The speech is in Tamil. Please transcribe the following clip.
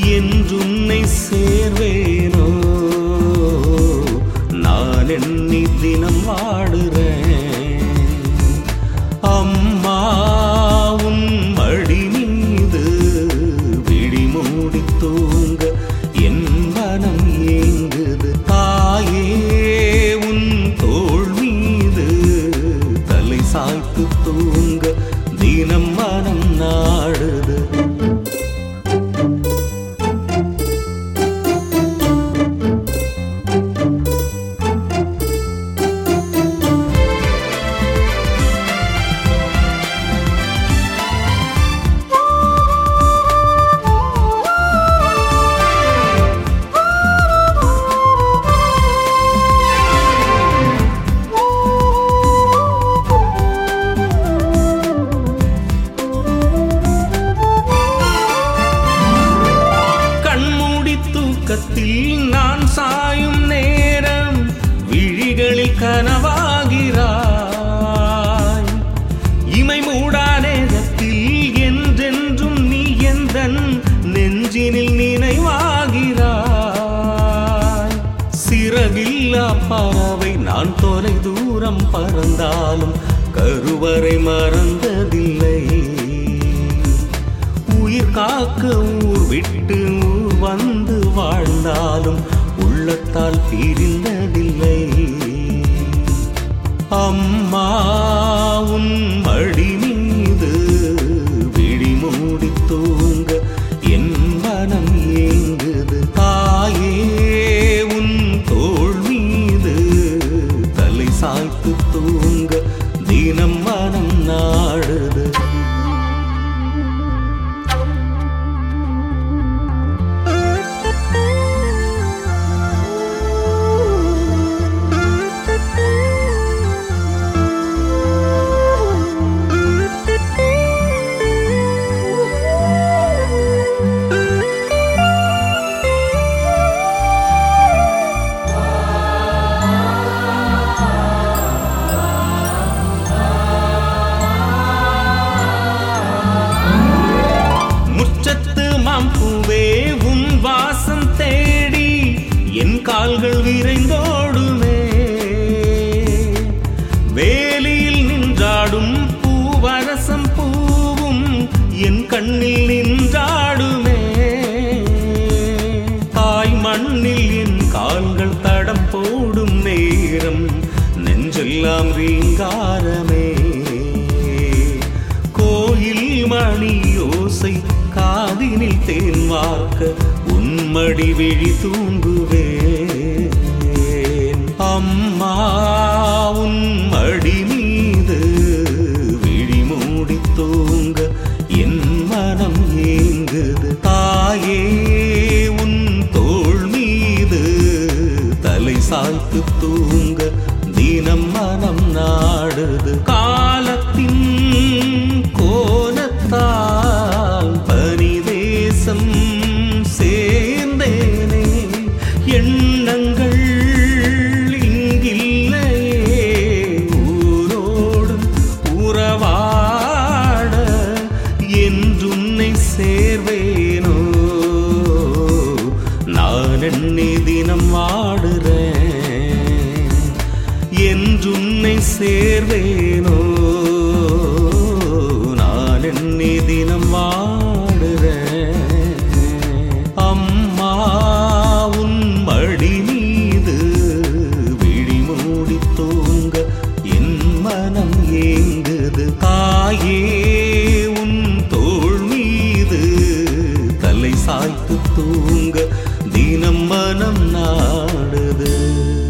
என்றுன்னை சேர்வேனோ நான் எண்ணி தினம் வாடுறேன். அம்மா உன் மடி மீது விழி மூடி தூங்க என் மனம் ஏங்குது. தாயே உன் தோள் மீது தலை சாய்த்து தூங்க தினம் மனம் நாடுது. நான் சாயும் நேரம் விழிகளில் கனவாகிறாய். இமை மூடா நேரத்தில் என்றென்றும் நீ எந்தன் நெஞ்சினில் நினைவாகிறாய். சிறகில்லா பறவை நான் தொலை தூரம் பறந்தாலும் கருவறை மறந்ததில்லை. உயிர் காக்க ஊர் விட்டு ஊர் வந்து வாழ்ந்தாலும் உள்ளத்தால் பிரிந்ததில்லை. அம்மா உன் மடி மீது விழி மூடி தூங்க என் மனம் ஏங்குது. தாயே உன் தோள் மீது தலை சாய்த்து தூங்க தினம் மனம் நாடுது. பூவே உன் வாசம் தேடி என் கால்கள் விரைந்தோடுமே. வேலியில் நின்றாடும் பூவரசம் பூவும் என் கண்ணில் நின்றாடுமே. தாய் மண்ணில் என் கால்கள் தடம் போடும் நேரம் நெஞ்செல்லாம் ரீங்காரமே. கோயில் மணி யோசை காதினில் தேன் வார்க்க உன்மடி விழி தூங்குவேன். அம்மா உன் மடி மீது விழி மூடி தூங்க என் மனம் ஏங்குது. தாயே உன் தோள் மீது தலை சாய்த்து தூங்க தினம் மனம் நாடுது. காலத்தின் கோலத்தால் பனிதேசம் சேர்ந்தேனே. எண்ணங்கள் இங்கில்லையே ஊரோடு உறவாட என்றுன்னை சேர்வேனோ நான் எண்ணி தினம் வாடுறேன். என்றுன்னை சேர்வேனோ நான் எண்ணி தினம் வாடுறேன். அம்மா உன் மடி மீது விழி மூடி தூங்க என் மனம் ஏங்குது. தாயே உன் தோள் மீது தலை சாய்த்து தூங்க தினம் மனம் நாடுது.